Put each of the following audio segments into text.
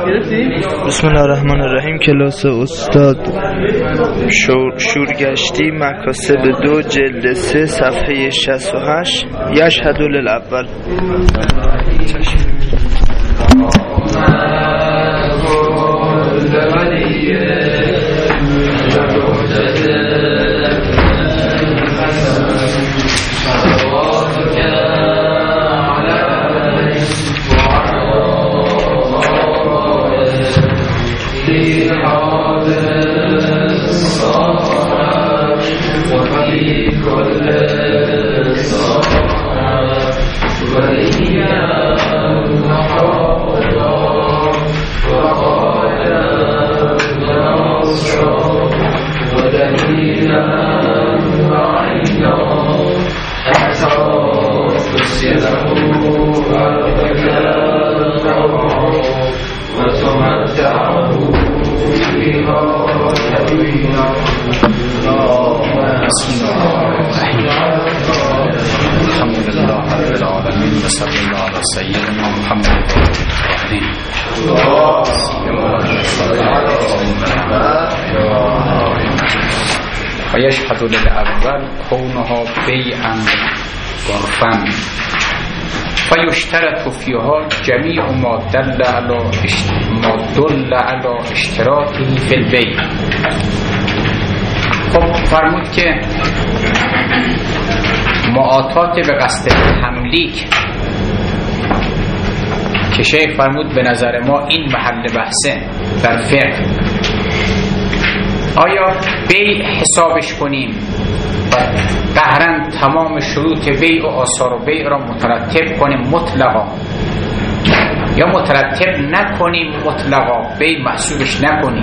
بسم الله الرحمن الرحیم. کلاس استاد شورگشتی مکاسب 2 جلد 3 صفحه 68. یشهد للاول. و یشهد للاول کونها بیعا عرفا و یشترط فیها جمیع ما دل علی اشتراطه فی البیع. خب فرمود که معاطات به قصد تملیک که شیخ فرمود به نظر ما این محل بحثه در فقه، آیا بیع حسابش کنیم و قهرن تمام شروط بیع و آثار بیع را مترتب کنیم مطلقا، یا مترتب نکنیم مطلقا بیع محسوبش نکنیم،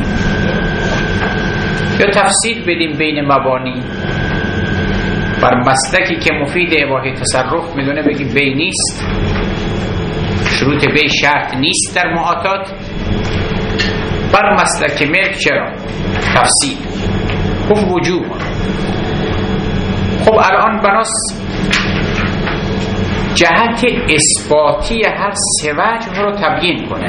یا تفصیل بدیم بین مبانی بر مسلکی که مفید اباحه تصرف میدونه بگی بیع نیست، شروط بیع شرط نیست در معاطات، بر مسلک ملک چرا تفصیل خب وجوب. خب الان بناس جهت اثباتی هر سه وجه رو تبیین کنه.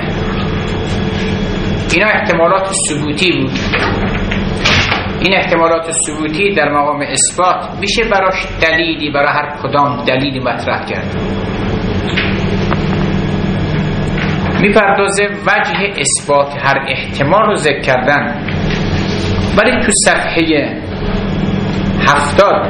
اینا احتمالات ثبوتی بود، این احتمالات ثبوتی در مقام اثبات میشه براش دلیلی برای هر کدام دلیلی مطرح کرد. میپردازه وجه اثبات هر احتمال رو ذکر کردن، ولی تو صفحه 70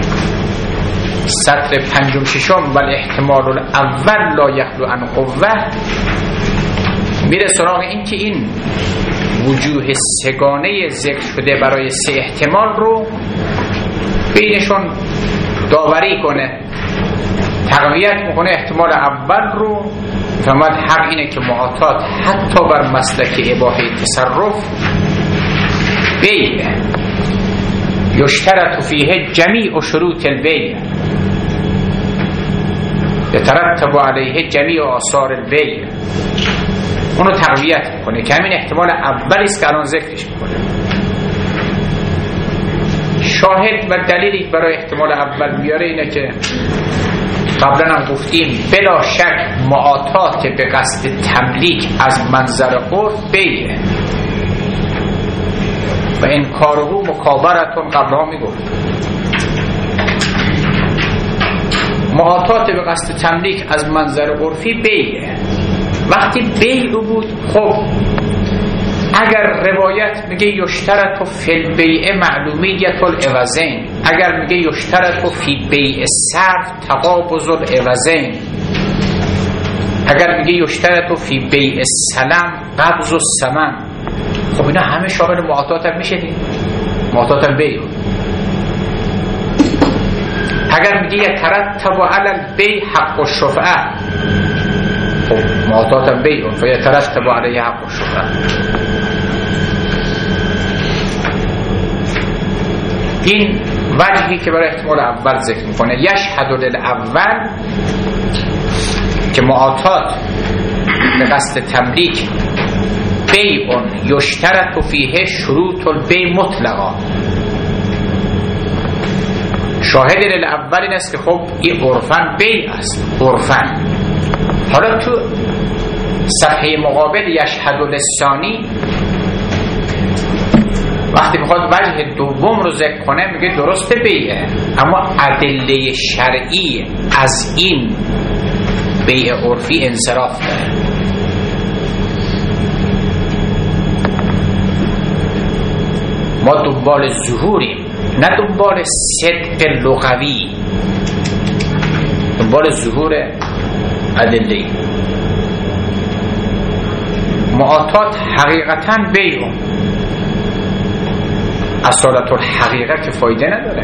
سطر 56 و الاحتمال الاول لا یخلو عن قوه میره سراغ این که این وجوه سگانه ذکر شده برای سه احتمال رو بینشون داوری کنه، تقویت میکنه احتمال اول رو. فرمود حق اینه که معاطات حتی بر مسلک اباحه تصرف بیع یشترط فیه جمیع شروط البیع یترتب علیه جمیع آثار البیع، اونو تقویت میکنه که همین احتمال اولی است که الان ذکرش میکنه. شاهد و دلیلی برای احتمال اول بیاره اینه که قبلا هم گفتیم بلا شک معاطات به قصد تملیک از منظر عرف بیعه و انکاره مکابرتون قبلا میگفت. معاطات به قصد تملیک از منظر عرفی بیعه. وقتی بیع بود، خب اگر روایت میگه یشترط فی البیع معلومیت العوضین، اگر میگه یشترط فی بیع صرف تقابض العوضین، اگر میگه یشترط فی بیع سلم قبض الثمن، خب اینا همه شامل معاطات هم میشه دید، معاطات بیع. اگر میگه یترتب علی البیع حق الشفعه، خب معاطات هم بیع و یترتب علیه حق الشفعه. این وجهی که برای احتمال اول ذکر میکنه. یشهد للاول که معاطات به قصد تملیک بیع یشترط فیه شروط البیع مطلقا. شاهد للاول این است که خب این عرفاً بیع است، عرفاً. حالا تو صفحه مقابل یشهد للثانی وقتی میخواد وجه دوم رو ذکر کنه میگه درسته بیعه، اما ادله شرعی از این بیع عرفی انصراف داره. ما دنبال ظهوریم، نه دنبال صدق لغوی، دنبال ظهور ادله. معاطات حقیقتا بیعون، اصالت الحقیقه که فایده نداره،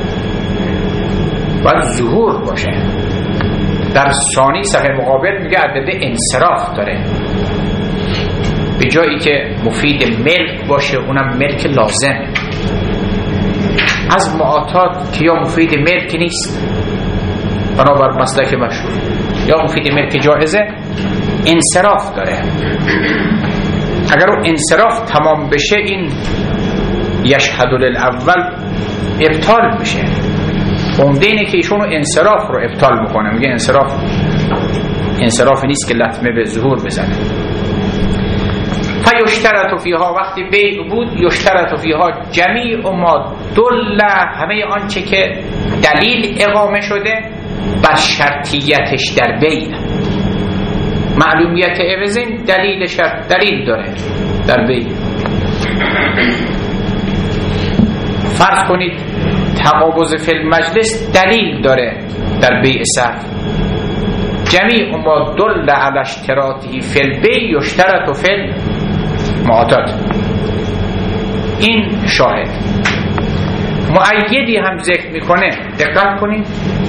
باید ظهور باشه. در ثانی صفحه مقابل میگه عدد انصراف داره، به جایی که مفید ملک باشه اونم ملک لازم. از معاطات که یا مفید ملک نیست بنابر مسلک مشهور، یا مفید ملک جایزه، انصراف داره. اگر اون انصراف تمام بشه این یشهد للاول ابطال میشه. عمده اینه که ایشون انصراف رو ابطال میکنه، میگه انصراف نیست که لطمه به ظهور بزنه. فیشترط فیها، وقتی بیع بود یشترط فیها جمیع ما دل، همه آنچه که دلیل اقامه شده بر شرطیتش در بیع. معلومیت عوضین دلیل شرط، دلیل داره در بیع. فرض کنید تقابض فی المجلس دلیل داره در بیع صرف. جمیع ما دل علی اشتراطی فی البیع یشترط فی المعاطات. این شاهد. مؤیدی هم ذکر میکنه، دقت کنید.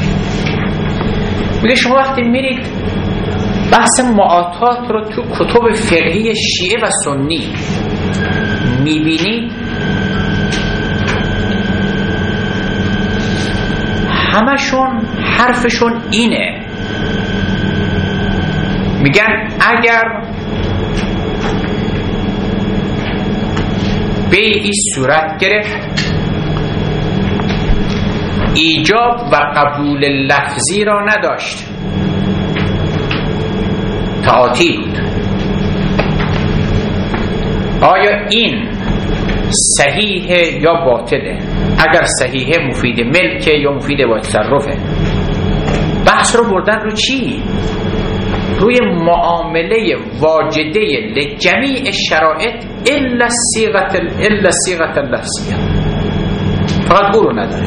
میگه شما وقتی میرید بحث معاطات رو تو کتب فقهی شیعه و سنی میبینید، همشون حرفشون اینه، میگن اگر بیعی صورت گرفت ایجاب و قبول لفظی را نداشت، تعاطی بود، آیا این صحیحه یا باطله؟ اگر صحیحه مفید ملکه یا مفید با تصرفه. بحث رو بردن رو چی؟ روی معامله واجده لجمیع شرائط الا صیغه اللفظیه، فقط او رو نداره.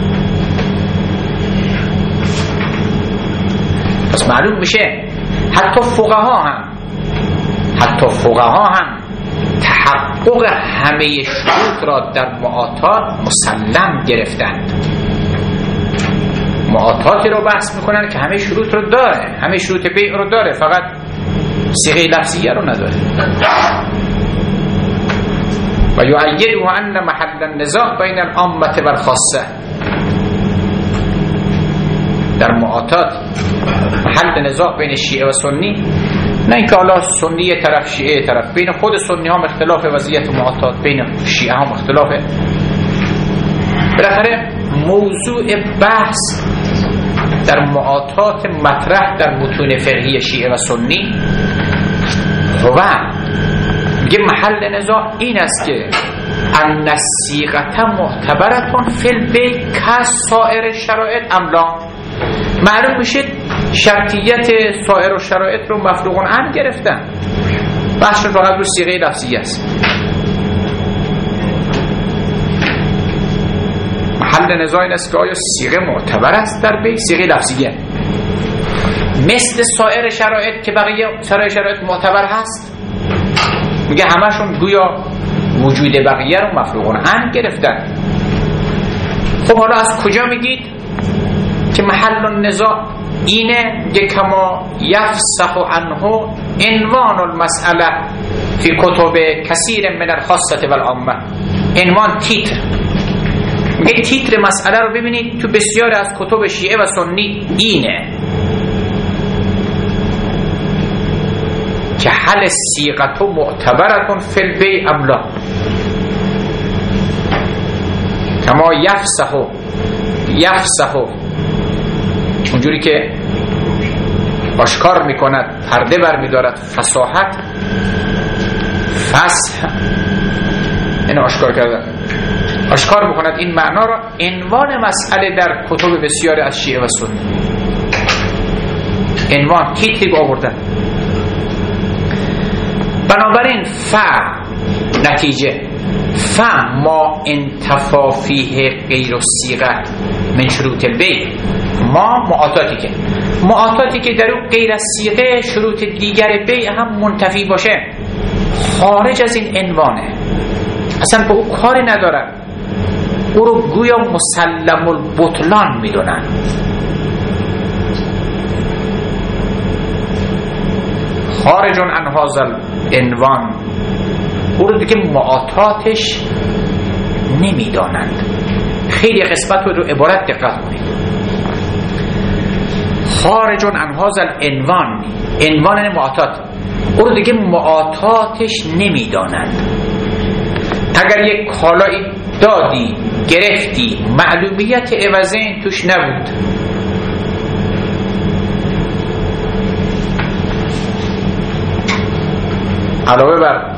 پس معلوم میشه حتی فقها هم تحقق همه شروط را در معاطات مسلم گرفتند. معاطاتی رو بحث میکنن که همه شروط رو داره، همه شروط بیع رو داره، فقط صیغه لفظیه رو نداره. و یؤیده ان محل النزاع بین العامه و الخاصه. در معاطات محل نزاع بین شیعه و سنی، نه اینکه حالا سنی طرف شیعه طرف، بین خود سنی هم اختلاف وضعیت معاطات، بین شیعه هم اختلافه. بالاخره موضوع بحث در معاطات مطرح در متون فقهی شیعه و سنی هو میگه محل نزاع این است که ان الصیغه معتبرة فی البیع کسائر شرایط ام لا. معلوم میشه شرطیت سایر شرایط رو مفروغون عنه گرفتن، بحث فقط رو صیغه لفظی است. محل نزاع این است که آیا صیغه معتبر است در بیع؟ صیغه لفظیه مثل سایر شرایط که بقیه سایر شرایط معتبر هست. میگه همشون گویا وجود بقیه رو مفروغون عنه گرفتن. خب حالا از کجا میگید که محل النزاع اینه؟ که کما یفسخ عنه عنوان المسئله فی کتب کثیر من الخاصه و العامه. عنوان تیتر، میگه تیتر مسئله رو ببینید تو بسیار از کتب شیعه و سنی اینه که هل صیغه معتبرة فی البیع ام لا. کما یفسخ اونجوری که آشکار میکند، پرده برمیدارد، فصاحت، فصح، این آشکار کردن، آشکار میکند. این معنا را عنوان مسئله در کتب بسیاری از شیعه و سنی عنوان تیتری آوردن. بنابراین نتیجه ما انتفا فیه غیر الصیغه من شروط البیع، ما معاطاتی که در اون غیر از صیغه شروط دیگر بیع هم منتفی باشه، خارج از این عنوانه، اصلا به او کاری ندارن، او رو گویا مسلم البطلان میدونن. خارج عن هذا العنوان، او رو دیگه معاطاتش نمیدانند. خیلی قسمت رو عبارت دقت کنید. خارج عن هذا العنوان، عنوان معاطات، او رو دیگه معاطاتش نمیدانند. اگر یک کالایی دادی گرفتی، معلومیت عوضین توش نبود، علاوه بر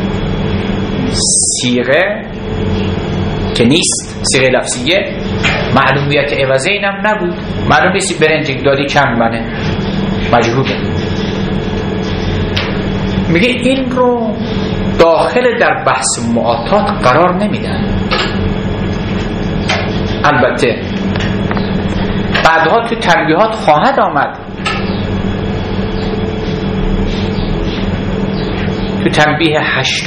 صیغه که نیست، صیغه لفظیه، معلومیت عوضین هم نبود. معلوم نیستی برنج دادی چند منه، مجهوله. میگه این رو داخل در بحث معاطات قرار نمیدن. البته بعدها تو تنبیهات خواهد آمد، تو تنبیه 8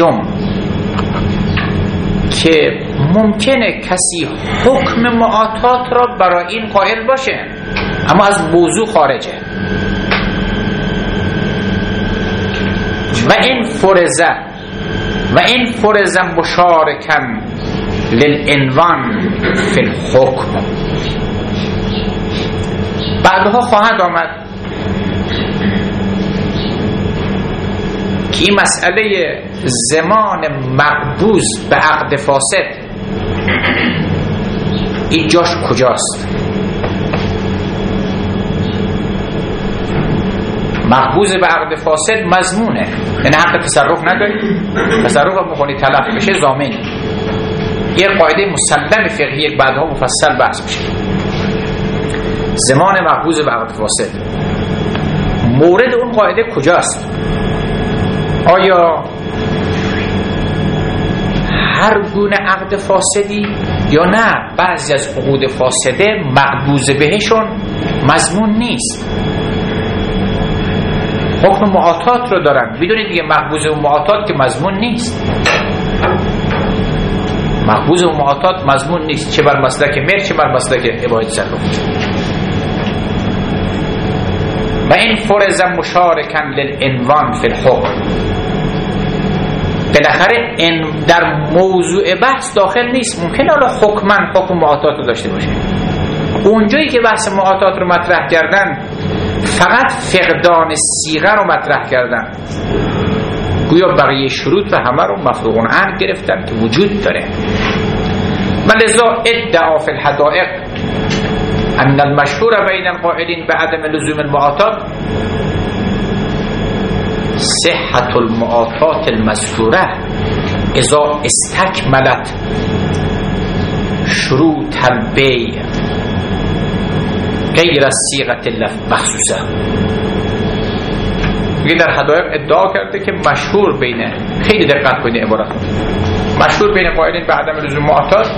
که ممکنه کسی حکم معاطات را برای این قائل باشه اما از موضوع خارجه. و این فرزه مشارکن للعنوان فی الحکم. بعدها خواهد آمد که این مسئله زمان مقبوض به عقد فاسد این جاش کجاست؟ مقبوض به عقد فاسد مضمونه، یعنی حق تصرف نداری، تصرف هم میکنی تلف بشه ضامنی. یه قاعده مسلم فقهی بعدها مفصل بحث میشه. زمان مقبوض به عقد فاسد، مورد اون قاعده کجاست؟ آیا هر گونه عقد فاسدی یا نه بعضی از عقود فاسده مقبوض بهشون مضمون نیست، حکم معاطات رو دارن. میدونید دیگه مقبوض و معاطات که مضمون نیست، مقبوض و معاطات مضمون نیست، چه بر مسلک مر چه بر مسلک اباحه تصرف. و این فرض مشارکن للعنوان فی الحکم، بالاخره در موضوع بحث داخل نیست. ممکنه حالا حکم معاطات رو داشته باشه. اونجایی که بحث معاطات رو مطرح کردن فقط فقدان صیغه رو مطرح کردن، گویا بقیه شروط و همه رو مفروغ عنه گرفتن که وجود داره. ولذا ادعا فی الحدائق ان المشهور بین القائلین بعدم لزوم المعاطات صحت المعاطات المذکوره اذا استکملت شروط البیع غیر از صیغه مخصوصه. میگه در حدائق ادعا کرده که مشهور بین، خیلی دقت کنید عبارت، مشهور بین قائلین به عدم لزوم معاطات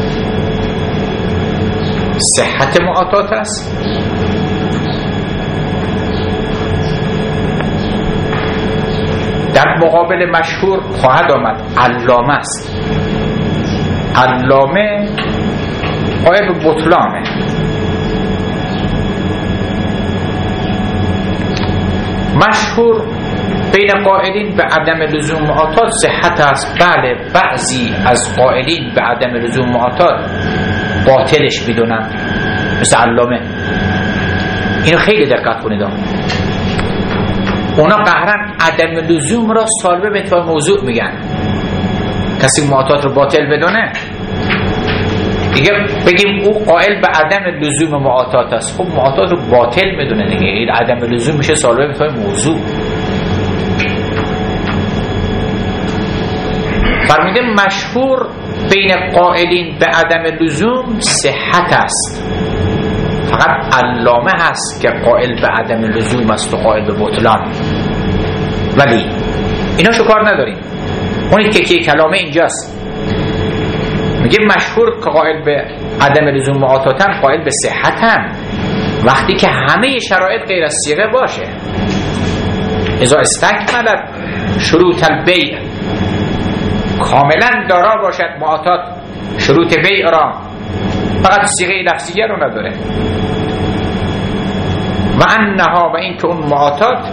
صحت معاطات است، در مقابل مشهور خواهد آمد علامه است. علامه قائل به بطلانه. مشهور بین قائلین به عدم لزوم معاطات صحت است. بله، بعضی از قائلین به عدم لزوم معاطات باطلش میدونن، مثل علامه. اینو خیلی دقت کنید. اونا قهرن عدم لزوم را سالبه به اتفاق موضوع میگن. کسی معاطات رو باطل بدونه دیگه بگیم او قائل به عدم لزوم معاطات است، خب معاطات رو باطل میدونه دیگه، این عدم لزوم میشه سالبه میتونه موضوع. فرموده مشهور بین قائلین به عدم لزوم صحت است، فقط علامه هست که قائل به عدم لزوم است و قائل به بطلان. ولی اینا شو کار نداریم، اونی که کلامه اینجاست، میگه مشهور که قائل به عدم لزوم معاطاتن قائل به صحتن وقتی که همه شرایط غیر از صیغه باشه. اذا استکملت شروط البیع، کاملا دارا باشد معاطات شروط بیع را، فقط صیغه لفظیه رو نداره. و انها، و این که اون معاطات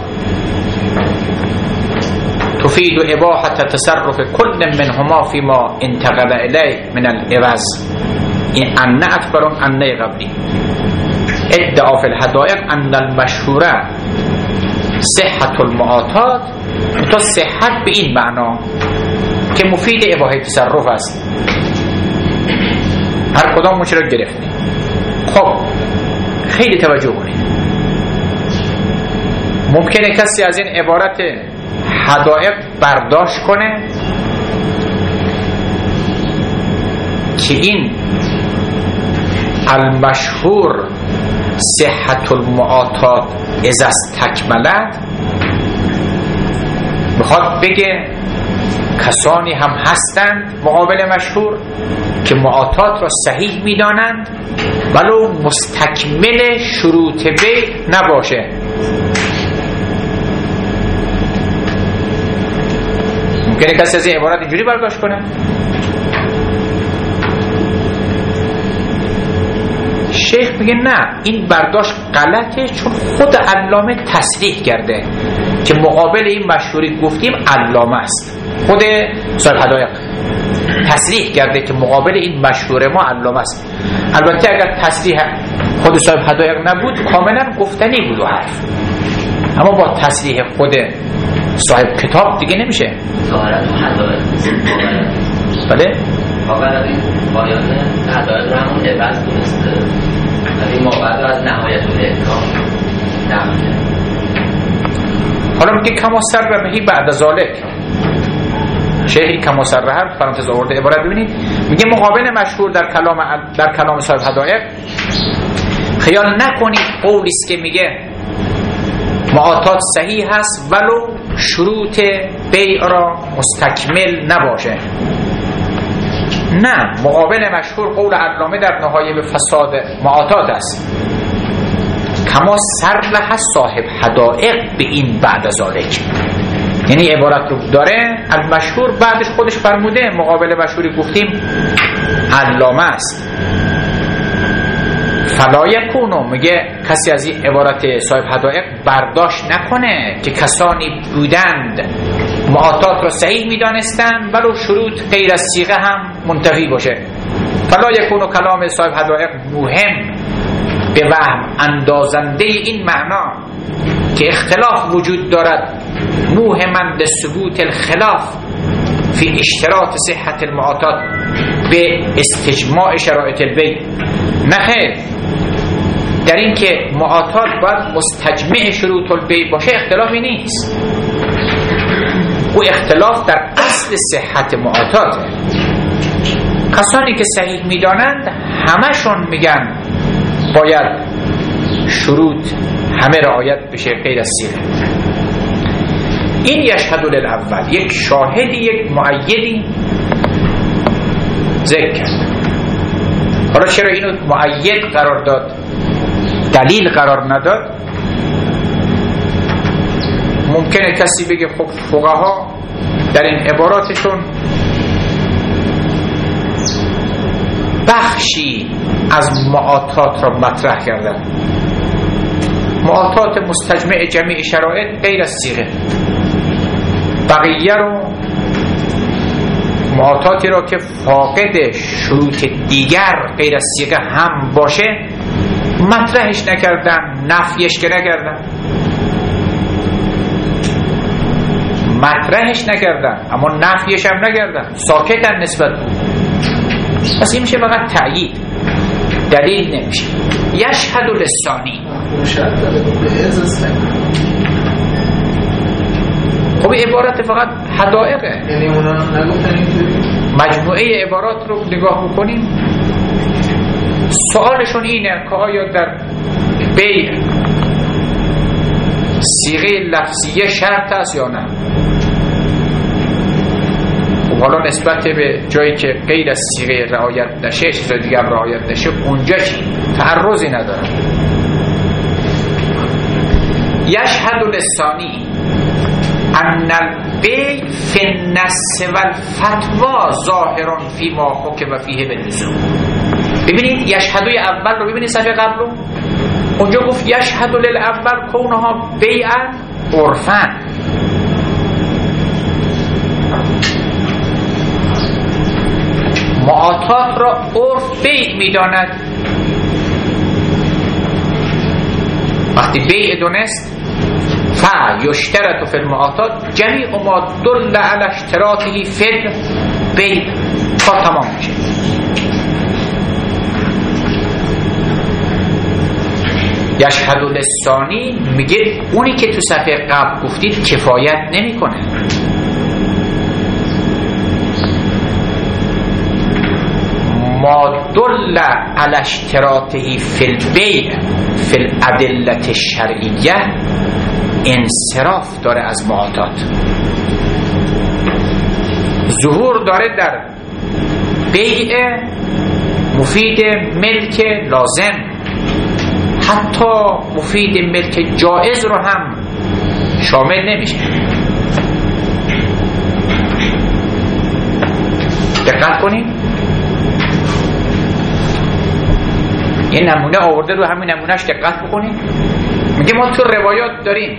تفید اباحة تصرف كل منهما فيما انتقل الیه من العوض، این ان اکبر ان قبلی. ادعا فی الحدائق ان المشهوره صحت المعاطات، تو صحت به این معنا که مفید اباحه تصرف است. هر کدام مچ رو گرفتیم. خب خیلی توجه کنید، ممکنه کسی از این عبارت حدائق برداشت کنه که این المشهور صحت المعاطات اذا استکملت میخواد بگه کسانی هم هستند مقابل مشهور که معاطات را صحیح میدانند ولو مستکمل شروط بیع نباشه. ممکنه کسی از این عبارت اینجوری برداشت کنه. شیخ میگه نه، این برداشت غلطه، چون خود علامه تصریح کرده که مقابل این مشهوری گفتیم علامه است. خود صاحب حدائق تصریح کرده که مقابل این مشهور ما علامه است. البته اگر تصریح خود صاحب حدائق نبود کاملا گفتنی بود و حرف، اما با تصریح خود صاحب کتاب دیگه نمیشه. ظاهرت و حدائق بله؟ واقعا این پایان حدائق رو همون عوض دونسته، این موقع رو از نهایت الاحکام نمیده. حالا میگه کما سر بهی بعد ذالک، شیخی کما سر هر پرانتز آورده عبارت ببینید، میگه مقابل مشهور در کلام صاحب حدائق خیال نکنید قولی است که میگه معاطات صحیح هست ولو شروط بیع را مستکمل نباشه. نه، مقابل مشهور قول علامه در نهایه به فساد معاطات است. کما سرلح صاحب حدائق به این بعد ذالک، یعنی عبارت رو داره المشهور بعدش خودش فرموده مقابل مشهوری گفتیم علامه است. فلا یکونو، میگه کسی از این عبارت صاحب حدائق برداشت نکنه که کسانی بودند معاطات را صحیح میدانستند ولو شروط غیر از صیغه هم منتفی باشه. فلا یکونو کلام صاحب حدائق مهم به وهم اندازنده این معنا که اختلاف وجود دارد موهمند ثبوت الخلاف فی اشتراط صحت المعاطات به استجماع شرایط البیع. نخیر، در این که معاطات باید مستجمع شروط البیع باشه اختلافی نیست، او اختلاف در اصل صحت معاطاته. کسانی که صحیح میدانند همشون میگن باید شروط همه رعایت بشه غیر از صیغه. این یشهد للاول، یک شاهدی، یک مؤیدی ذکر کرد. حالا چرا اینو مؤید قرار داد دلیل قرار نداد؟ ممکنه کسی بگه خب فقها در این عباراتشون بخشی از معاطات را مطرح کردن، معاطات مستجمع جمیع شرایط غیر از صیغه، بقیه رو معاطاتی را که فاقد شروط دیگر غیر از صیغه هم باشه مطرحش نکردن، نفیش که نکردن، مطرحش نکردن اما نفیش هم نکردن، ساکتن نسبت بود. پس این میشه فقط تأیید، دلیل نمیشه. یشهد لسانی، خب این عبارت فقط حدائقه، یعنی اونا نگفتن اینطوری؟ مجموعه عبارات رو نگاه بکنیم سوالشون اینه که آیا در بیع صیغه لفظیه شرط است یا نه. خب حالا نسبت به جایی که غیر از صیغه رعایت نشه چیز دیگه هم رعایت نشه اونجا چی؟ تعرضی نداره. یشهد لسانی ان البیع فی النص والفتوا ظاهر فیما حکم فیه باللزوم. ببینید یشهدوی اول رو ببینید صفحه قبل رو، اونجا گفت یشهد للاول کونها بیعا عرفا، معاطات را عرف بیع میداند. وقتی بیع دونست یشترط فی المعاطات جمیع ما دل علی اشتراطه فی البیع، کار تمام میشه. یشهد لسانی میگه اونی که تو صفحه قبل گفتید کفایت نمیکنه. ما دل علی اشتراطه فی البیع فی الادله الشرعیه انصراف داره از معاطات، ظهور داره در بیع مفید ملک لازم، حتی مفید ملک جائز رو هم شامل نمیشه. دقت کنید این نمونه آورده، رو همین نمونهش دقت بکنید. میگه ما تو روایات داریم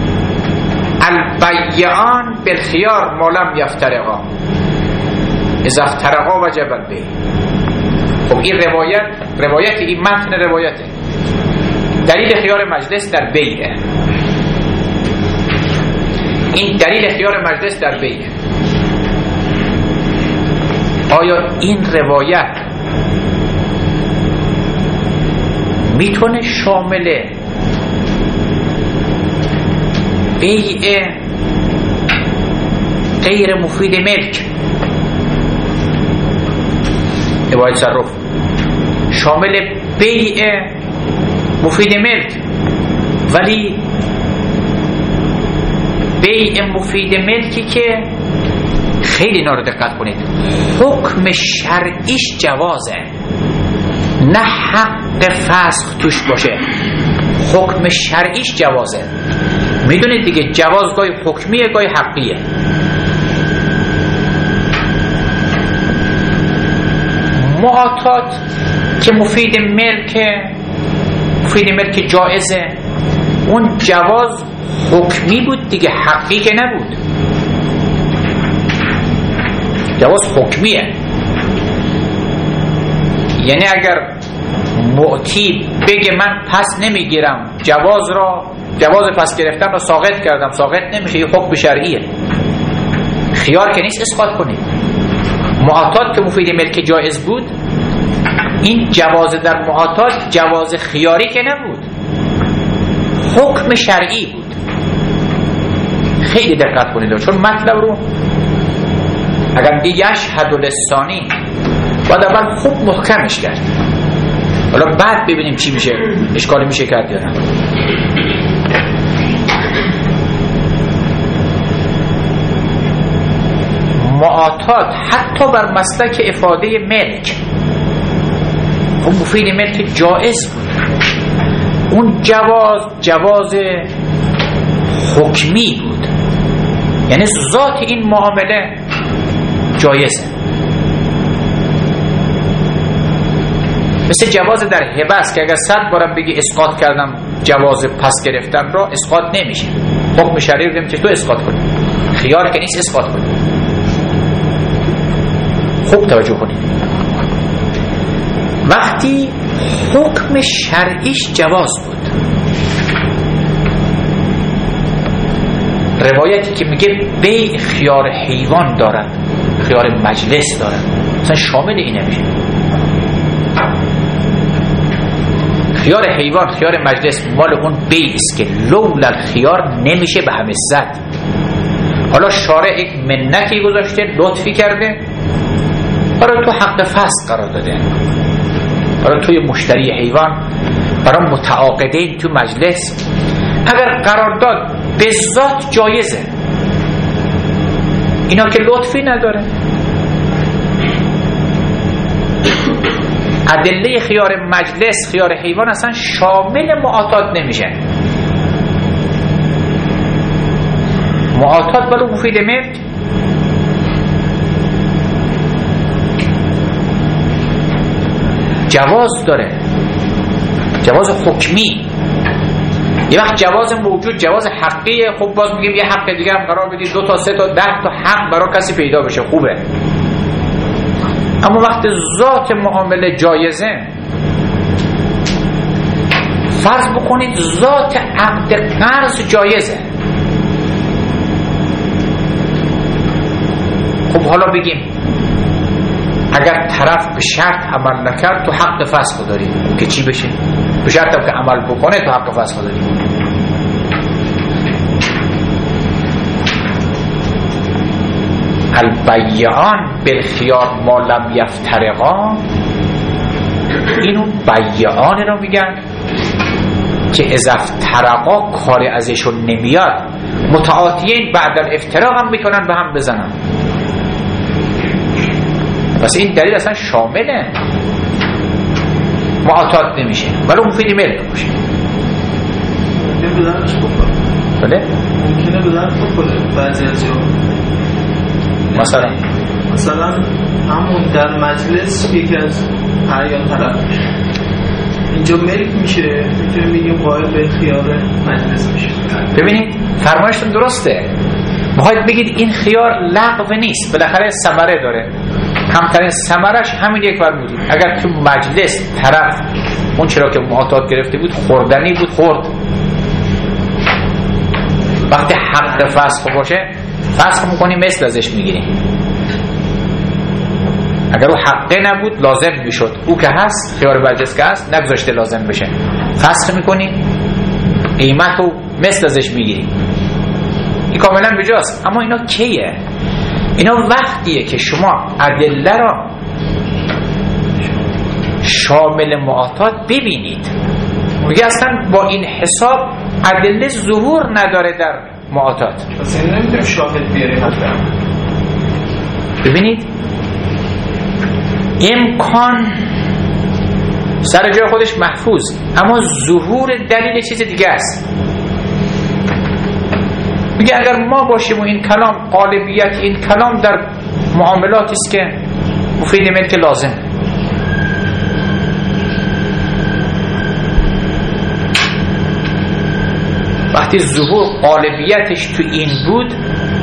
البیعان بالخیار ما لم یفترقا اذا افترقا وجب البیع. خب این روایت این متن روایته، دلیل خیار مجلس در بیعه، این دلیل خیار مجلس در بیعه. آیا این روایت میتونه شامل بیع غیر مفید ملک، روایت تصرف شامل بیع مفید ملک، ولی بیع مفید ملکی که خیلی اینا رو دقت کنید حکم شرعیش جوازه، نه حق فسخ توش باشه، حکم شرعیش جوازه. میدونید دیگه جواز گاهی حکمیه گاهی حقیه. معاطات که مفید ملک جائزه، اون جواز حکمی بود دیگه، حقی که نبود، جواز حکمیه. یعنی اگر معطی بگه من پس نمیگیرم، جواز پس گرفتن رو ساقط کردم، ساقط نمیشه، یه حکم شرعیه، خیار که نیست اسقاط کنید. معاطات که مفید ملک جائز بود، این جواز در معاطات جواز خیاری که نبود، حکم شرعی بود. خیلی دقت کنید چون مطلب رو اگر میگه یشهد لسانی باید اول خوب محکمش کرد، حالا بعد ببینیم چی میشه، اشکالی میشه کرد یا نه. معاطات حتی بر مسلک افاده ملک، اون مفید ملک جائز بود، اون جواز حکمی بود، یعنی ذات این معامله جایزه. مثل جواز در هبه است که اگر 100 بارم بگی اسقاط کردم جواز پس گرفتن را، اسقاط نمیشه، حکم شرعی رو نمیشه تو اسقاط کنی، خیار که نیست اسقاط کنی. خوب توجه کنید، وقتی حکم شرعیش جواز بود، روایتی که میگه بیع خیار حیوان دارد، خیار مجلس دارد، اصلا شامل این نمیشه. خیار حیوان، خیار مجلس مال اون بیس که لولا الخیار نمیشه به همه زد. حالا شارع یک منتی گذاشته، لطفی کرده، برای تو حق فسق قرار داده، برای توی مشتری حیوان، برای متعاقدین تو مجلس. اگر قرارداد به ذات جایزه، اینا که لطفی نداره. ادله خیار مجلس، خیار حیوان اصلا شامل معاطات نمیشه. معاطات بلو مفید ملک جواز داره، جواز حکمی. یه وقت جواز موجود، جواز حقیه، خب باز میگیم یه حق دیگه هم قرار بدید، 2 تا 3 تا 10 تا حق برای کسی پیدا بشه، خوبه. اما وقت ذات معامله جایزه، فرض بکنید ذات عقد قرض جایزه، خب حالا بگیم اگر طرف به شرط عمل نکرد تو حق فسخ داری که چی بشه؟ به شرط که عمل بکنه تو حق فسخ داری. البیعان بالخیار ما لم یفترقا، اینو بیعان رو میگن که اذا افترقا کار ازشون نمیاد، متعاطیین بعد الافتراق هم میتونن به هم بزنن. پس این دلیل اصلا شامله، معاطات نمیشه ولی مفید ملک باشه. بله؟ ممکنه بدن بکنه بعضی از جا، مثلا همون در مجلس یکی از اعیان طرف میشه، اینجا ملک میشه، میتونیم بگیم قائل به خیار مجلس میشه. ببینید فرمایشتون درسته، میخواید بگید این خیار لغو نیست، بالاخره ثمره داره، کمترین ثمرش همین یک بار بودی. اگر تو مجلس طرف اون چرا که معاطات گرفته بود خوردنی بود، خورد، وقتی حق فسخ باشه فسخ میکنی، مثل ازش میگیری. اگر او حقه نبود لازم میشد، او که هست خیار مجلس که هست نگذاشته لازم بشه، فسخ میکنی، قیمت رو مثل ازش میگیری، این کاملا بجاست. اما اینا کیه؟ اینا وقتیه که شما ادله را شامل معاطات ببینید، میگه اصلا با این حساب ادله ظهور نداره در معاطات، پس این نمیتونیم شاهد بیاریم. ببینید امکان سر جای خودش محفوظ، اما ظهور دلیل چیز دیگه است. میگه اگر ما باشیم و این کلام غالبیت این کلام در معاملاتی است که مفید ملک لازم، وقتی ظهور غالبیتش تو این بود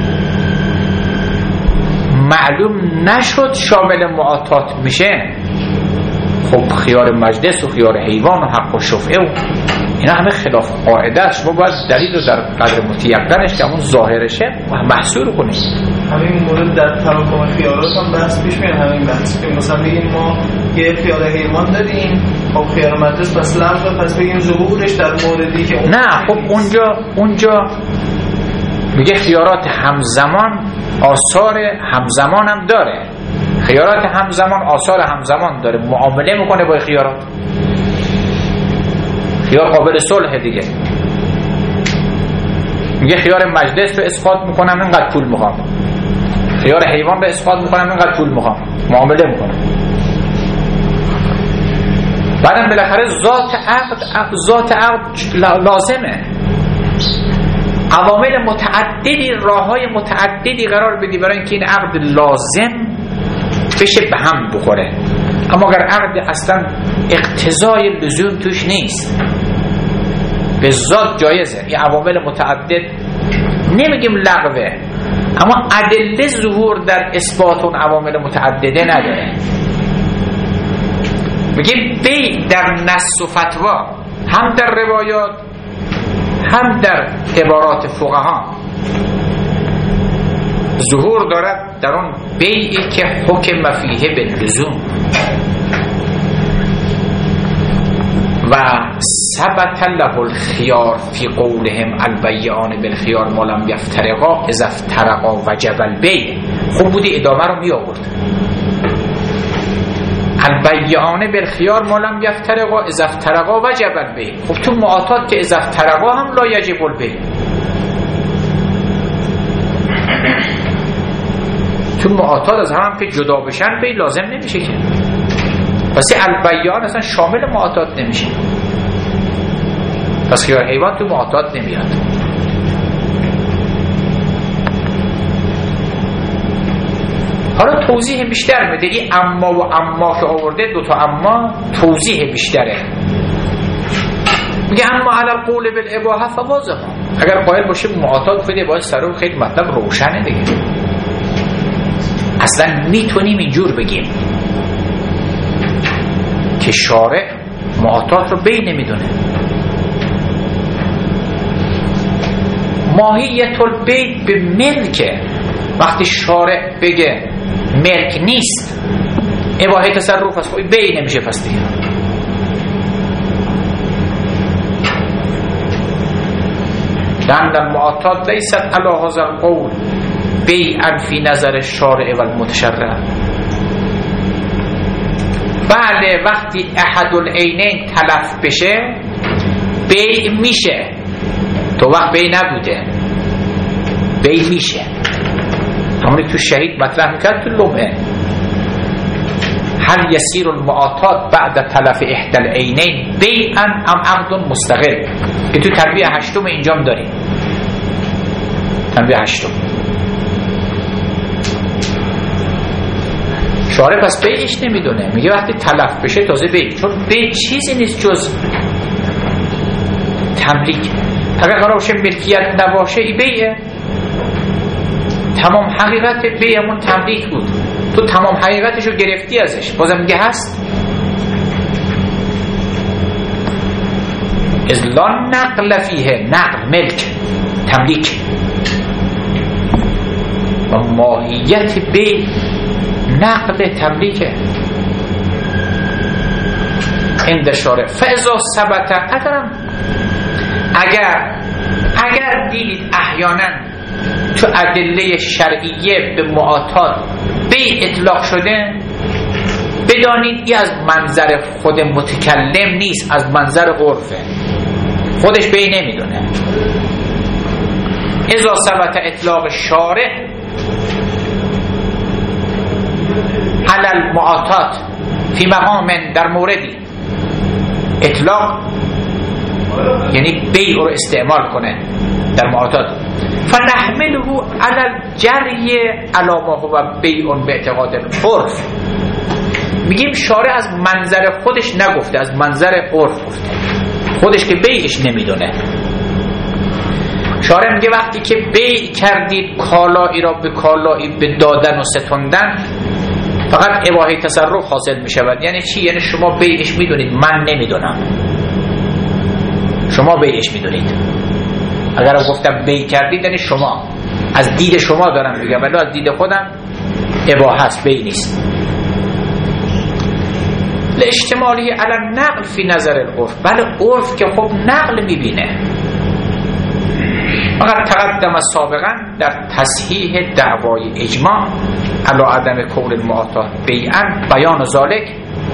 معلوم نشد شامل معاطات میشه، خب خیار مجلس و خیار حیوان و حق و شفعه و اینا همه خلاف قاعده است. شما باید دلیل رو در قدر متیقنش که همون ظاهرشه محصور کنید. همین مورد در تراکم خیارات هم بحث پیش میاد، همین بحث که مثلا بگیم ما یه خیار حیوان داریم، خب خیار مجلس پس لغوه، پس بگیم ظهورش در موردی که نه، خب اونجا میگه خیارات همزمان آثار همزمان هم داره، خیارات همزمان آثار همزمان داره، معامله میکنه با خیارات. خیار قابل صلح دیگه، میگه خیار مجلس رو اسقاط میکنم اینقدر پول میخوام، خیار حیوان رو اسقاط میکنم اینقدر پول میخوام، معامله میکنم. بعدم بالاخره ذات عقد لازمه، عوامل متعددی، راههای متعددی قرار بدی برای اینکه این عقد لازم بشه به هم بخوره. اما اگر عقد اصلا اقتضای لزوم توش نیست، به ذات جایزه، این عوامل متعدد نمیگیم لغوه، اما ادله ظهور در اثبات اون عوامل متعدده نداره. میگیم بی در نص و فتوا، هم در روایات هم در عبارات فقها، ظهور دارد در اون بیعی که حکم فیه باللزوم و ثبت له الخيار فی قولهم البیعان بالخيار ما لم یفترقا اذا افترقا وجب البیع. خوب بودی ادامه رو می آورد. البیعان بالخيار ما لم یفترقا اذا افترقا وجب البیع. خب تو معاطات که اذا افترقا هم لا یجب البیع. تو معاطات از هم که جدا بشن بی لازم نمیشه که. پس البیعان اصلا شامل معاطات نمیشه. پس خیار حیوان تو معاطات نمیاد. حالا توضیح بیشتر میده. این اما و اما که آورده دوتا اما توضیح بیشتره. میگه اما علی القول بالاباحه فواضح. اگر قائل باشه معاطات بده باید سر خیلی مطلب روشنه دیگه. اصلا میتونیم اینجور بگیم که شارع معاطات رو بی نمیدونه. ماهیت البیع به ملکه. وقتی شارع بگه ملک نیست اباحه تصرف است، بی نمیشه پس دیگه. لأن المعاطات لیست علی هذا القول بیعا فی نظر الشارع و المتشرع. بله وقتی احد العینین تلف بشه بیع میشه. تو وقت بیع نبوده بیع میشه. همونی تو شهید مطرح میکرد تو لمعه. هل یسیر المعاطات بعد تلف احد العینین بیعا ام عقد مستقل. که تو تنبیه هشتم اینجام داریم. تنبیه هشتم شارع پس بیعش نمیدونه. میگه وقتی تلف بشه تازه بیع. چون بیع چیزی نیست جز تملیک. اگر قرار باشه ملکیت نباشه ای بیعه. تمام حقیقت بیعمون تملیک بود. تو تمام حقیقتشو گرفتی ازش. بازم میگه هست از لا نقل فیه. نقل ملک تملیک و ماهیت بیع نقل تملیکه عند شارع. فاذا ثبت اگر دیدید احیانا تو ادله شرعیه به معاطات بیع اطلاق شده بدانید این از منظر خود متکلم نیست، از منظر عرفه. خودش بیع نمیدونه. اذا ثبت اطلاق شارع علی المعاطات فی مقام در موردی اطلاق یعنی بیع رو استعمال کنه در معاطات فنحمله علی الجری علی ما هو بیع باعتقاد العرف. میگیم شارع از منظر خودش نگفته، از منظر عرف گفته. خودش که بیعش نمیدونه. شارع میگه وقتی که بیع کردید کالایی را به کالایی به دادن و ستوندن فقط اباحه تصرف حاصل میشود. یعنی چی؟ یعنی شما بیعش میدونید من نمیدونم. شما بیعش میدونید. اگر گفتم بیع کردید یعنی شما، از دید شما دارم میگم ولی از دید خودم اباحه است، بیع نیست. لاجتماعی علی نقل فی نظر العرف. بله عرف که خب نقل میبینه. فقط تقدم سابقا در تصحیح دعوای اجماع علی عدم کون المعاطات بیعا بیان ذالک.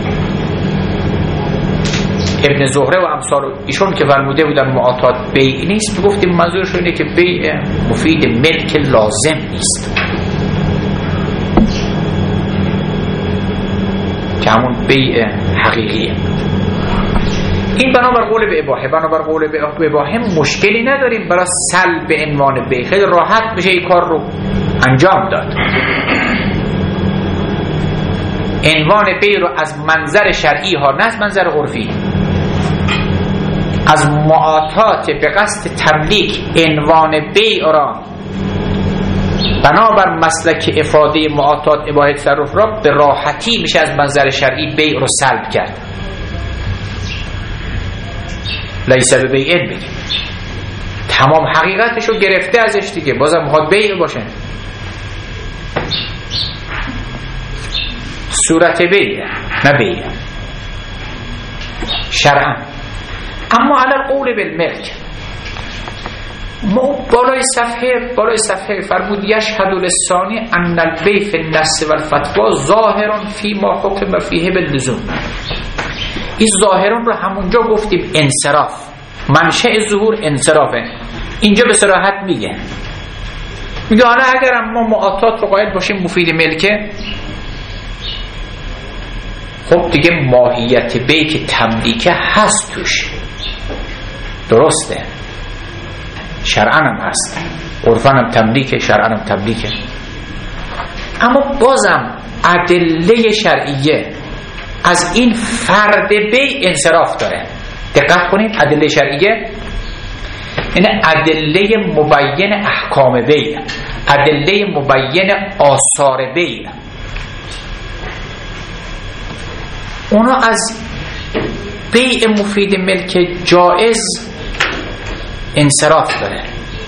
ابن زهره و امثال ایشون که فرموده بودن معاطات بیع نیست، میگفتیم منظورش اینه که بیع مفید ملک لازم نیست، که همون بیع حقیقیه. این بنابر قول به اباحه. بنابر قول به اباحه مشکلی نداریم برای سلب عنوان بیع. خیلی راحت میشه این کار رو انجام داد. عنوان بیع رو از منظر شرعی ها نه از منظر عرفی، از معاطات به قصد تملیک عنوان بیع را بنابر مسلک افاده معاطات اباحه تصرف را به راحتی میشه از منظر شرعی بیع رو سلب کرد. لیس به بیع بگیم تمام حقیقتش رو گرفته ازش دیگه، بازم میخواد بیع باشه. صورت بیه نه بیه شرعا. اما علی القول بالملک ما بالای صفحه فرمود یشهد للثانی ان البیع فی النص والفتوا ظاهر فی ما حکم فیه باللزوم. این ظاهرون رو همونجا گفتیم انصراف، منشأ ظهور انصرافه. اینجا به صراحت میگه حالا اگر ما معاطات رو قائل باشیم مفید ملکه، خب دیگه ماهیت بیع که تملیکه هست توش، درسته، شرعاً هم هست، عرفاً هم تملیکه، شرعاً هم تملیکه. اما بازم ادله شرعیه از این فرد بیع انصراف داره. دقت کنید، ادله شرعیه این ادله مبین احکام بیع، ادله مبین آثار بیع، اونا از بیع مفید ملک جائز انصراف داره.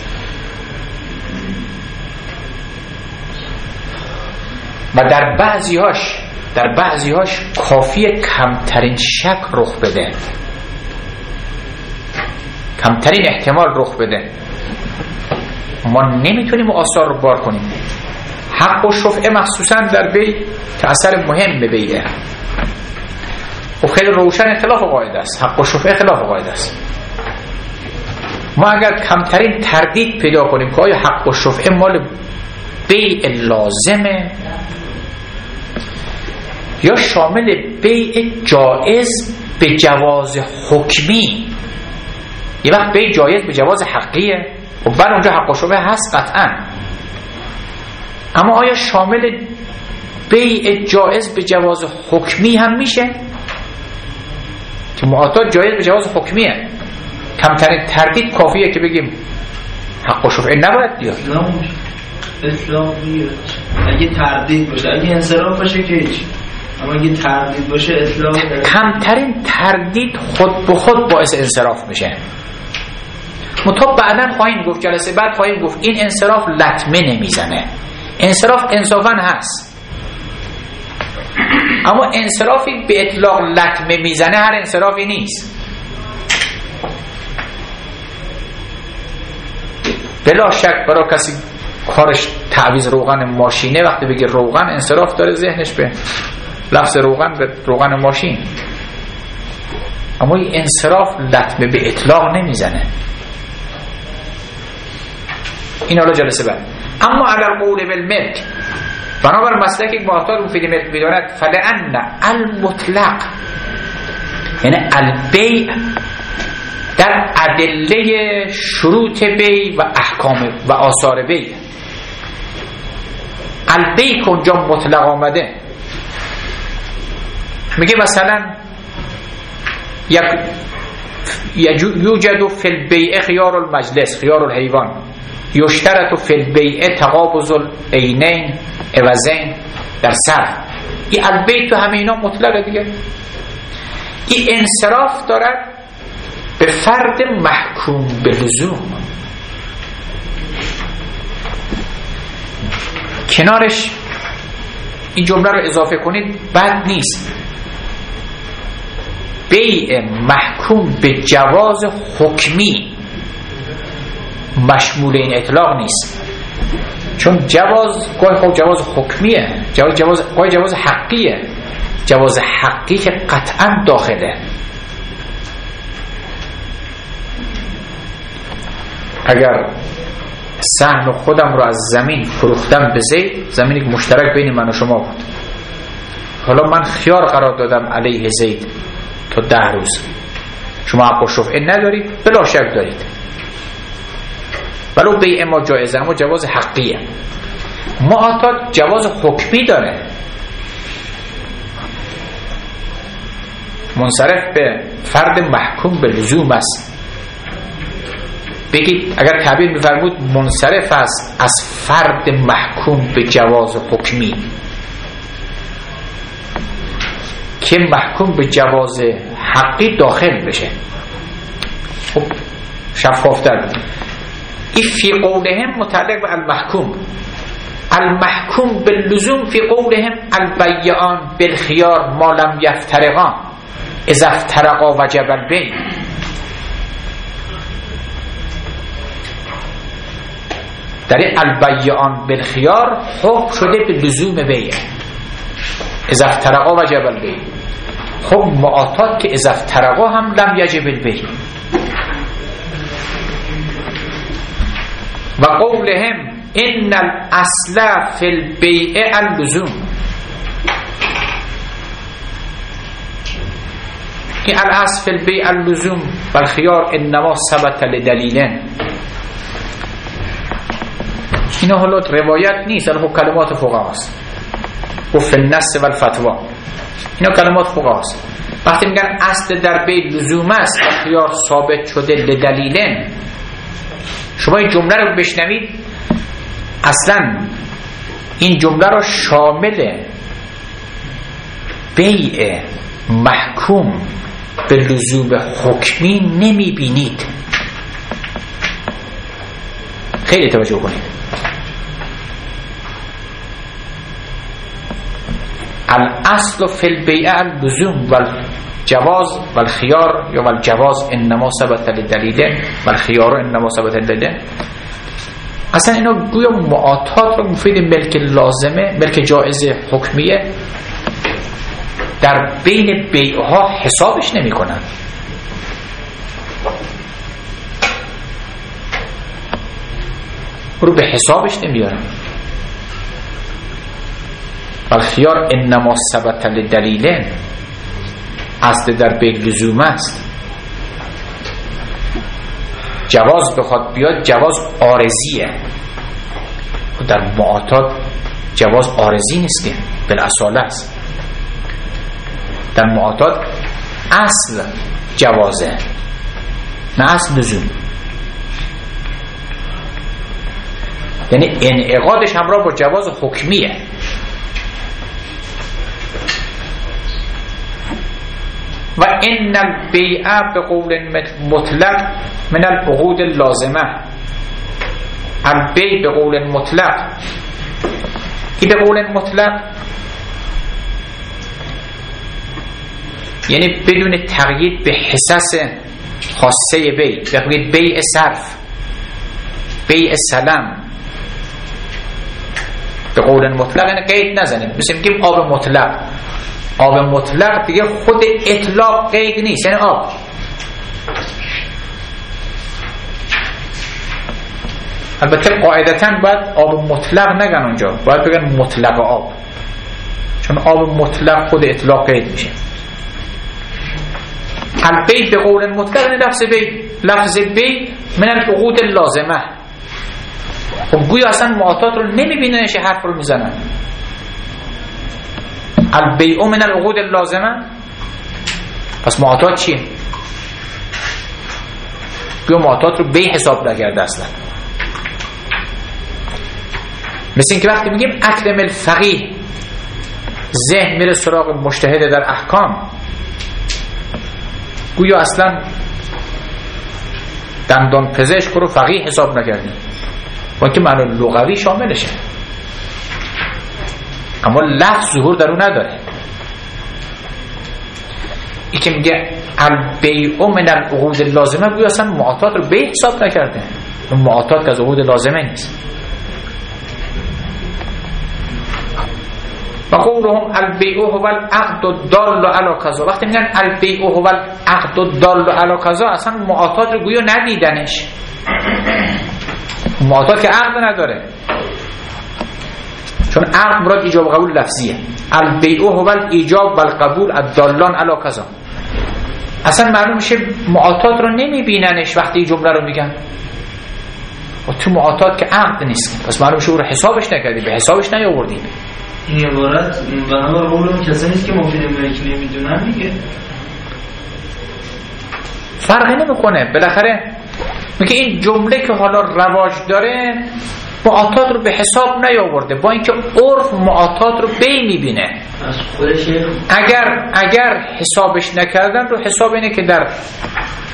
و در بعضیهاش کافیه کمترین شک رخ بده، کمترین احتمال رخ بده. ما نمیتونیم آثار رو بار کنیم. حق و شفعه مخصوصا در بیع که اثر مهم به بیعه و خیلی روشن اختلاف قاعده است، حق و شفعه اختلاف قاعده است. ما اگر کمترین تردید پیدا کنیم که آیا حق و شفعه مال بیع لازمه یا شامل بیع جائز به جواز حکمی، یه وقت بیع جایز به جواز حقیه و بعد اونجا حق و شبه هست قطعا، اما آیا شامل بیع جایز به جواز حکمی هم میشه که معاطات جایز به جواز حکمیه؟ کمترین تردید کافیه که بگیم حق و شبه نباید بیاد. اطلاقیه اگه تردید باشه، اگه انصراف باشه که هیچ، اما اگه تردید باشه اطلاق. کمترین تردید خود به خود باعث انصراف میشه. مطابق بعداً خواهیم گفت، جلسه بعد خواهیم گفت این انصراف لطمه نمیزنه. انصراف انصافاً هست، اما انصرافی به اطلاق لطمه میزنه هر انصرافی نیست. بلا شک برای کسی کارش تعویض روغن ماشینه، وقتی بگه روغن انصراف داره ذهنش به لفظ روغن، به روغن ماشین، اما این انصراف لطمه به اطلاق نمیزنه. این حالا جلسه بعد. اما اگر قول بالملک بنابر مسلک یک معاطات مفید ملک میداند فلأن المطلق یعنی البیع در ادله شروط بیع و احکام و آثار بیع، البیع که اونجا مطلق آمده میگه مثلا یوجد فی البیع خیار المجلس خیار الحیوان، یشترط فی البیع تقابض العینین عوضین در صرف. این البیع تو همه اینا مطلقه دیگه. این انصراف دارد به فرد محکوم به لزوم. کنارش این جمله رو اضافه کنید بد نیست، بیع محکوم به جواز حکمی مشمول این اطلاق نیست، چون جواز گاهی خب جواز حکمیه، گاهی جواز حقیه. جواز حقی که قطعا داخله. اگر سهم خودم رو از زمین فروختم به زید، زمینی که مشترک بین من و شما بود، حالا من خیار قرار دادم علیه زید تا 10 روز، شما حق و شفعه ندارید؟ بلا شک دارید، ولو بیع ما جایزه اما جواز حقیه. معاطات جواز حکمی داره، منصرف به فرد محکوم به لزوم است. بگید اگر تعبیر می‌فرمود منصرف است از فرد محکوم به جواز حکمی که محکوم به جواز حقی داخل بشه. خب شفافتر این فی قولهم متعلق به المحکوم. المحکوم به باللزوم في قولهم البيعان بالخيار ما لم يفترقا اذا افترقا وجب البيع. در البیعان بالخیار حکم شده به لزوم بیع، اذا افترقا وجب البیع. خب معاطات که اذا افترقا هم لم یجب البیع. و قولهم ان الاصل فی البیع اللزوم، این الاصل فی البیع اللزوم و الخیار انما ثبت لدلیلن. اینا حالا روایت نیست، اما کلمات فقها است. و فی النص و الفتوا، اینا کلمات فقها است. وقتی میگن اصل در بیع لزوم است و خیار ثابت شده لدلیلن، شما این جمله رو بشنوید اصلا این جمله رو شامل بیع محکوم به لزوم حکمی نمی بینید. خیلی توجه کنید. الاصل فی البیع اللزوم والجواز والخيار یا والجواز انما ثبت لدلیل والخيار انما ثبت لدلیل. اصلا اینا گویا معاطات رو مفید ملک لازمه، ملک جائز حکمیه در بین بیعها حسابش نمی کنن. رو به حسابش نمیارن. والخيار انما ثبت لدلیل، اصل در بیع لزوم است. جواز بخواد بیاد جواز عارضیه، در معاطات جواز عارضی نیست که بالاصاله است. در معاطات اصل جوازه نه اصل لزوم، یعنی انعقادش همراه با جواز حکمیه. و ان البیع بقول مطلق من العقود اللازمه. البیع بقول مطلق، این بقول مطلق یعنی بدون تقیید به حصص خاصه بیع. بقول بیع صرف، بیع سلم، بقول مطلق یعنی قید نزنید. مثل میگیم آب مطلق، آب مطلق دیگه خود اطلاق قید نیست، یعنی آب. البته قاعدتاً باید آب مطلق نگن اونجا، باید بگن مطلق آب، چون آب مطلق خود اطلاق قید میشه. البیع به قول مطلق یعنی لفظ بیع. لفظ بیع من العقود اللازمه. خب گویا اصلا معاطات رو نمیبیننش، حرف رو میزنن. البیع من العقود اللازمه، پس معاطات چیه؟ گویا معاطات رو بیع حساب نکرده اصلا. مثل این که وقتی میگیم اکرم الفقیه، ذهن میره سراغ مجتهد در احکام، گویا اصلا دندان پزشک رو فقیه حساب نکردیم، با اینکه معنی لغوی شاملشه، اما لفظ ظهور در اون نداره. این که میگه البیع من العقود اللازمه، گویا اصلا معاطات رو بیع حساب نکرده. معاطات که از عقود لازمه نیست. و قولهم البیع هو العقد الدال علی کذا، وقتی میگن البیع هو العقد الدال علی کذا، اصلا معاطات رو گویا ندیدنش. معاطات که عقد نداره، چون عقد مراد ایجاب قبول لفظیه. البیع هو الایجاب و القبول الدالان علی کذا، اصلا معلوم میشه معاطات رو نمیبیننش وقتی این جمله رو میگن. و تو معاطات که عقد نیست، پس معلوم میشه او رو حسابش نکردی، به حسابش نیاوردی. این عبارت بنابر قول اون کسی نیست که مفید ملک نمیدونن دیگه. فرقی نمیکنه. بالاخره میگه این جمله که حالا رواج داره معاطات رو به حساب نیاورده، با اینکه عرف معاطات رو بیع میبینه. اگر حسابش نکردن رو حساب اینه که در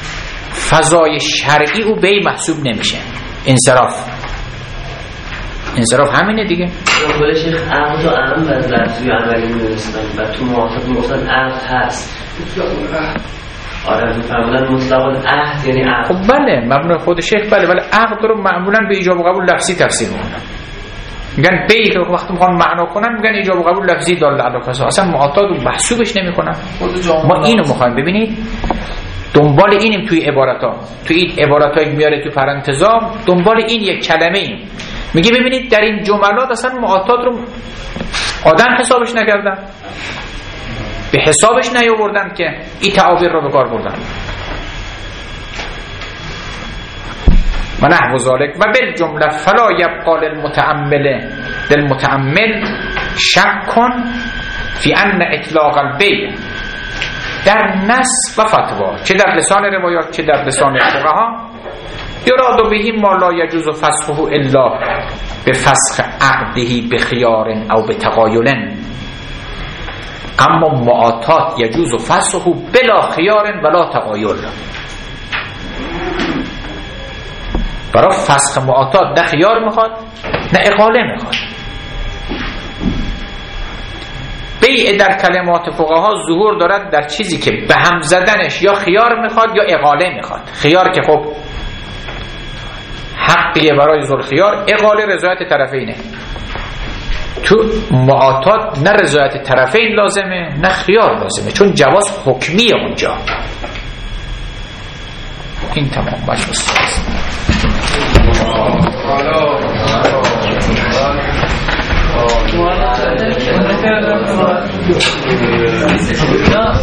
فضای شرعی او بیع محسوب نمیشه، انصراف. انصراف همینه دیگه. قول شیخ عقد و عمد از لفظی و عملی می‌دونستن و تو معاطات میگفتن عقد هست. آره میفرمودن مطلق العهد یعنی عقد. خب بله مبنای خود شیخ بله، ولی عقد رو معمولا به ایجاب و قبول لفظی تفسیر میکنن. میگن بیع رو وقتی میخوان معنا کنن میگن ایجاب و قبول لفظی دال علی کذا، اصلا معاطات رو محسوبش نمیکنن. ما اینو میخوایم ببینید دنبال اینیم توی عبارات توی این عباراتایی میاره تو پرانتزام، دنبال این یک کلمه ایم. میگه ببینید در این جملات اصلا معاطات رو آدم حسابش نکردن، به حسابش نیاوردن که این تعابیر رو به کار بردن. و نحو ذالک و بالجمله فلا یبقى للمتأمل شک فی ان اطلاق البیع در نص و فتوا، چه در لسان روایات چه در لسان فقها، یراد به ما لا یجوز فسخه الا به فسخ عقده بخیار او بتقایل، اما معاطات یجوز فسخه بلا خیار ولا تقایل. برای فسخ معاطات نه خیار میخواد نه اقاله میخواد. بیع در کلمات فقها ظهور دارد در چیزی که به هم زدنش یا خیار میخواد یا اقاله میخواد. خیار که خب حقیه برای ذل خیار، اقاله رضایت طرفینه. تو معاطات نه رضایت طرفین لازمه نه خیار لازمه، چون جواز حکمیه اونجا. این تمام باشه.